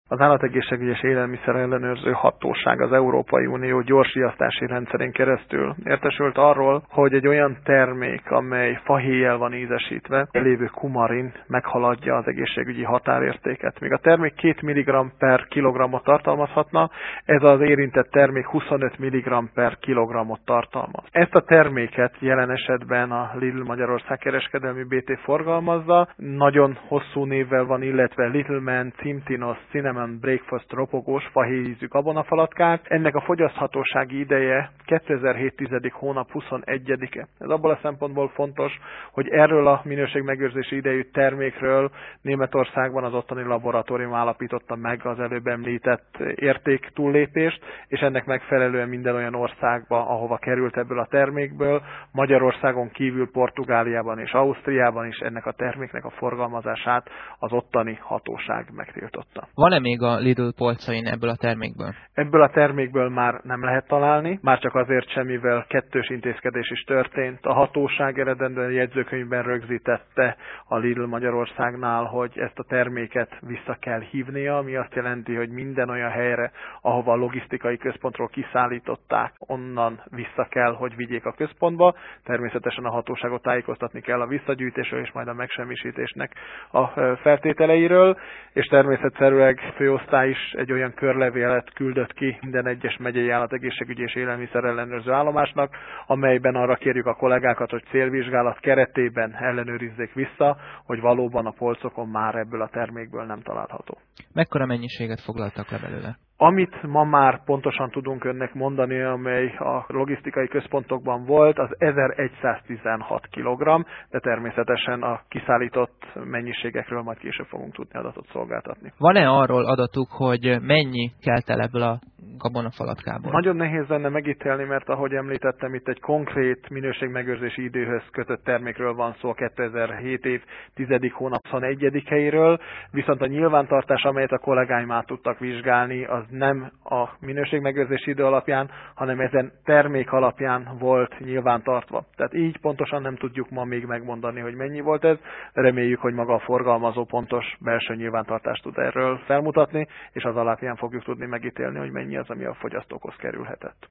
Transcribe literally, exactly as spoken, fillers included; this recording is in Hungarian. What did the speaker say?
Az Állategészségügyi és Élelmiszer Ellenőrző Hatóság az Európai Unió gyorsriasztási rendszerén keresztül értesült arról, hogy egy olyan termék, amely fahéjjel van ízesítve, lévő kumarin meghaladja az egészségügyi határértéket. Míg a termék két milligramm per kilogrammot tartalmazhatna, ez az érintett termék huszonöt milligramm per kilogrammot tartalmaz. Ezt a terméket jelen esetben a Lidl Magyarország kereskedelmi bé té forgalmazza, nagyon hosszú névvel van, illetve Little Man, Cimtinos, Cinnamon Breakfast ropogós fahéjízű gabonafalatkák. Ennek a fogyaszthatósági ideje kétezer-hét tizedik hónap huszonegyedike. Ez abból a szempontból fontos, hogy erről a minőségmegőrzési idejű termékről Németországban az ottani laboratórium állapította meg az előbb említett érték túllépést, és ennek megfelelően minden olyan országba, ahova került ebből a termékből, Magyarországon kívül Portugáliában és Ausztriában is ennek a terméknek a forgalmazását az ottani hatóság megtiltotta. Van-e még a Lidl polcain ebből a termékből? Ebből a termékből már nem lehet találni, már csak azért sem, mivel kettős intézkedés is történt. A hatóság eredendően jegyzőkönyvben rögzítette a Lidl Magyarországnál, hogy ezt a terméket vissza kell hívnia, ami azt jelenti, hogy minden olyan helyre, ahova a logisztikai központról kiszállították, onnan vissza kell, hogy vigyék a központba. Természetesen a hatóságot tájékoztatni kell a visszagyűjtésről és majd a megsemmisítésnek a feltételeiről, és természetszerűleg főosztály is egy olyan körlevélet küldött ki minden egyes megyei állategészségügyi és élelmiszer ellenőrző állomásnak, amelyben arra kérjük a kollégákat, hogy célvizsgálat keretében ellenőrizzék vissza, hogy valóban a polcokon már ebből a termékből nem található. Mekkora mennyiséget foglaltak le belőle? Amit ma már pontosan tudunk önnek mondani, amely a logisztikai központokban volt, az ezeregyszáztizenhat kilogramm, de természetesen a kiszállított mennyiségekről majd később fogunk tudni adatot szolgáltatni. Van-e arról adatuk, hogy mennyi kelt el ebből a gabonafalatkából? Nagyon nehéz lenne megítélni, mert ahogy említettem, itt egy konkrét minőségmegőrzési időhöz kötött termékről van szó, kétezer-hét év tizedik hónap huszonegyedikeiről, viszont a nyilvántartás, amelyet a kollégáim át tudtak vizsgálni, az nem a minőségmegőrzési idő alapján, hanem ezen termék alapján volt nyilvántartva. Tehát így pontosan nem tudjuk ma még megmondani, hogy mennyi volt ez. Reméljük, hogy maga a forgalmazó pontos belső nyilvántartást tud erről felmutatni, és az alapján fogjuk tudni megítélni, hogy mennyi az, ami a fogyasztókhoz kerülhetett.